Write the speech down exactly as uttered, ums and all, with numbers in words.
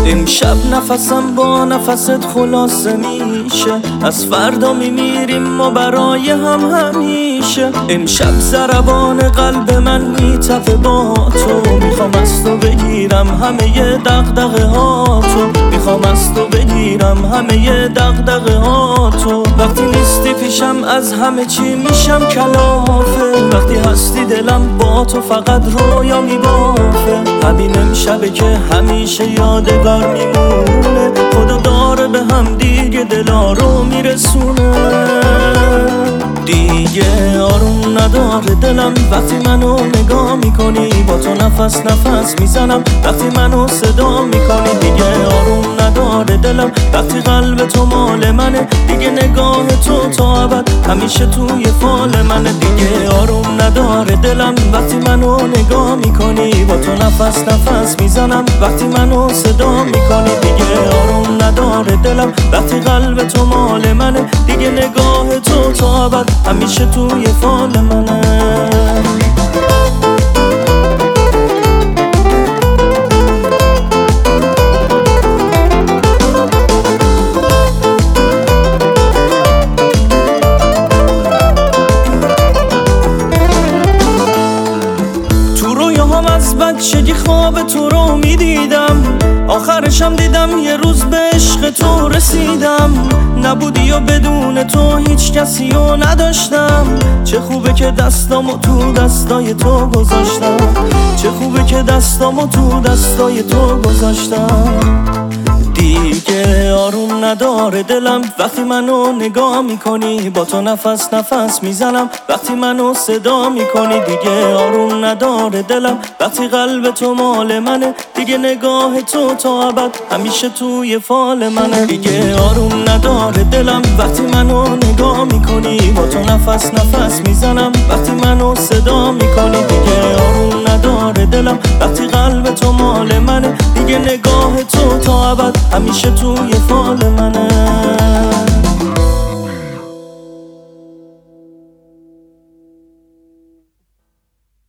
امشب نفسم با نفست خلاصه میشه، از فردا میمیریم ما برای هم همیشه. امشب ضربان قلب من میتپه با تو، میخوام از تو بگیرم همه دغدغه ها تو، میخوام از تو بگیرم همه دغدغه ها تو. وقتی نیستی پیشم از همه چی میشم کلافه، وقتی هستی دلم با تو فقط رویا میبافه. همین امشبه که همیشه یادگار میمونه، خدا داره به هم دیگه دلا رو میرسونه. دیگه آروم نداره دلم وقتی منو نگاه میکنی، با تو نفس نفس میزنم وقتی منو صدا میکنی. دیگه آروم نداره دلم وقتی قلب تو مال منه، دیگه نگاه تو تا ابد همیشه توی فال منه. دیگه آروم نداره دلم وقتی منو نگاه میکنی، با تو نفس نفس میزنم وقتی منو صدا میکنی. دیگه آروم نداره دلم وقتی قلب تو مال منه، دیگه نگاه تو تا ابد همیشه توی فال منه. از بچگی خواب تو رو میدیدم، آخرشم دیدم یه روز به عشق تو رسیدم. نبودی و بدون تو هیچ کسی رو نداشتم، چه خوبه که دستامو تو دستای تو گذاشتم، چه خوبه که دستامو تو دستای تو گذاشتم. دیگه آروم نداره دلم وقتی منو نگاه میکنی، با تو نفس نفس میزنم وقتی منو صدا میکنی. دیگه آروم نداره دلم وقتی قلب تو مال منه، دیگه نگاه تو تا ابد همیشه توی فال منه. دیگه آروم نداره دلم وقتی منو نگاه میکنی، با تو نفس نفس میزنم وقتی منو صدا میکنی. دیگه آروم نداره دلم وقتی قلب تو مال منه، دیگه نگاه تو تا ابد همیشه توی فال منه.